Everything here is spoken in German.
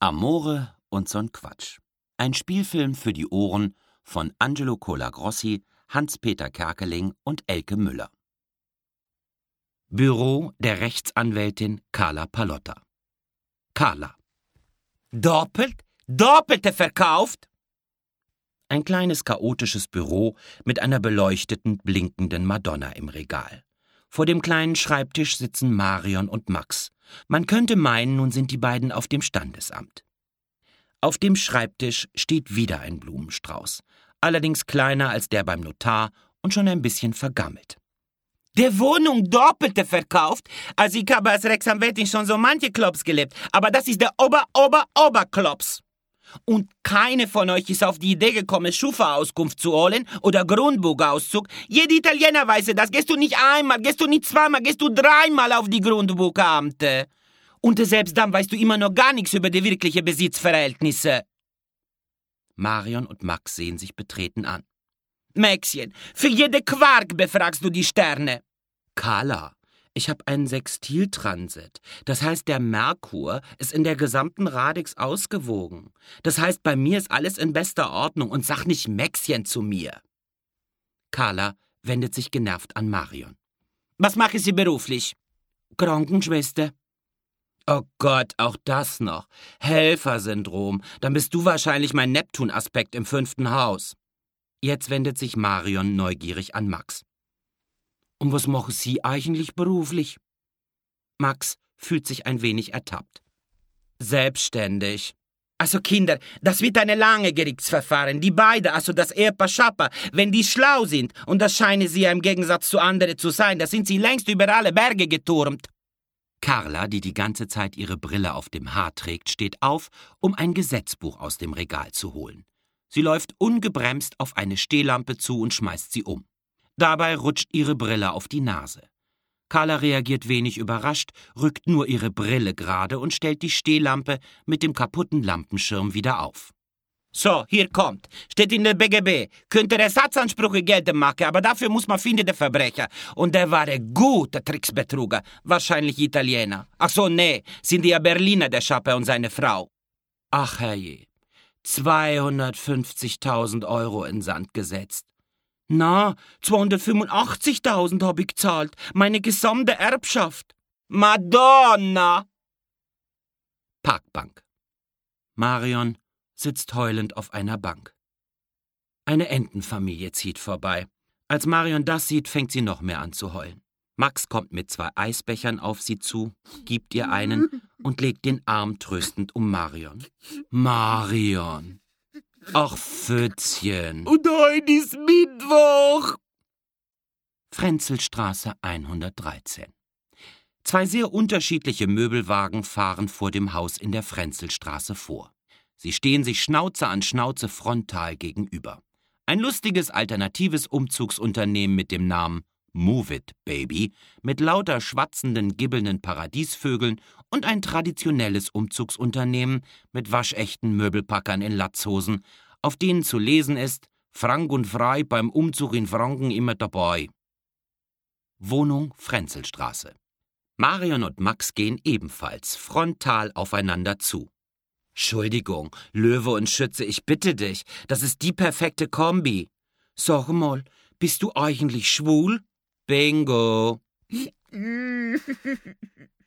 Amore und so'n Quatsch. Ein Spielfilm für die Ohren von Angelo Colagrossi, Hans-Peter Kerkeling und Elke Müller. Büro der Rechtsanwältin Carla Palotta. Carla. Doppelte verkauft? Ein kleines chaotisches Büro mit einer beleuchteten, blinkenden Madonna im Regal. Vor dem kleinen Schreibtisch sitzen Marion und Max. Man könnte meinen, nun sind die beiden auf dem Standesamt. Auf dem Schreibtisch steht wieder ein Blumenstrauß, allerdings kleiner als der beim Notar und schon ein bisschen vergammelt. Der Wohnung Doppelte verkauft? Also ich habe als Rechtsanwältin schon so manche Klops gelebt, aber das ist der Oberklops. Und keine von euch ist auf die Idee gekommen, Schufa-Auskunft zu holen oder Grundbuchauszug. Jeder Italiener weiß das. Gehst du nicht einmal, gehst du nicht zweimal, gehst du dreimal auf die Grundbuchamte. Und selbst dann weißt du immer noch gar nichts über die wirklichen Besitzverhältnisse. Marion und Max sehen sich betreten an. Maxchen, für jede Quark befragst du die Sterne. Carla, ich habe einen Sextiltransit. Das heißt, der Merkur ist in der gesamten Radix ausgewogen. Das heißt, bei mir ist alles in bester Ordnung und sag nicht Maxchen zu mir. Carla wendet sich genervt an Marion. Was mache Sie beruflich? Krankenschwester. Oh Gott, auch das noch. Helfersyndrom. Dann bist du wahrscheinlich mein Neptun-Aspekt im 5. Haus. Jetzt wendet sich Marion neugierig an Max. Und was machen Sie eigentlich beruflich? Max fühlt sich ein wenig ertappt. Selbstständig. Also Kinder, das wird eine lange Gerichtsverfahren. Die beiden, also das Ehepaar Schapper, wenn die schlau sind, und das scheinen sie ja im Gegensatz zu anderen zu sein, da sind sie längst über alle Berge geturmt. Carla, die die ganze Zeit ihre Brille auf dem Haar trägt, steht auf, um ein Gesetzbuch aus dem Regal zu holen. Sie läuft ungebremst auf eine Stehlampe zu und schmeißt sie um. Dabei rutscht ihre Brille auf die Nase. Carla reagiert wenig überrascht, rückt nur ihre Brille gerade und stellt die Stehlampe mit dem kaputten Lampenschirm wieder auf. So, hier kommt. Steht in der BGB. Könnte Ersatzansprüche geltend machen, aber dafür muss man finden, der Verbrecher. Und der war ein guter Tricksbetrüger. Wahrscheinlich Italiener. Ach so, nee, sind ja Berliner, der Schapper und seine Frau. Ach herrje. 250.000 Euro in Sand gesetzt. Na, 285.000 habe ich gezahlt. Meine gesamte Erbschaft. Madonna! Parkbank. Marion sitzt heulend auf einer Bank. Eine Entenfamilie zieht vorbei. Als Marion das sieht, fängt sie noch mehr an zu heulen. Max kommt mit 2 Eisbechern auf sie zu, gibt ihr einen und legt den Arm tröstend um Marion. Marion! Ach, Pfützchen! Und heute ist Mittwoch! Frenzelstraße 113. 2 sehr unterschiedliche Möbelwagen fahren vor dem Haus in der Frenzelstraße vor. Sie stehen sich Schnauze an Schnauze frontal gegenüber. Ein lustiges, alternatives Umzugsunternehmen mit dem Namen Move It, Baby, mit lauter schwatzenden, gibbelnden Paradiesvögeln und ein traditionelles Umzugsunternehmen mit waschechten Möbelpackern in Latzhosen, auf denen zu lesen ist: Frank und frei beim Umzug in Franken immer dabei. Wohnung Frenzelstraße. Marion und Max gehen ebenfalls frontal aufeinander zu. Entschuldigung, Löwe und Schütze, ich bitte dich, das ist die perfekte Kombi. Sag mal, bist du eigentlich schwul? Bingo.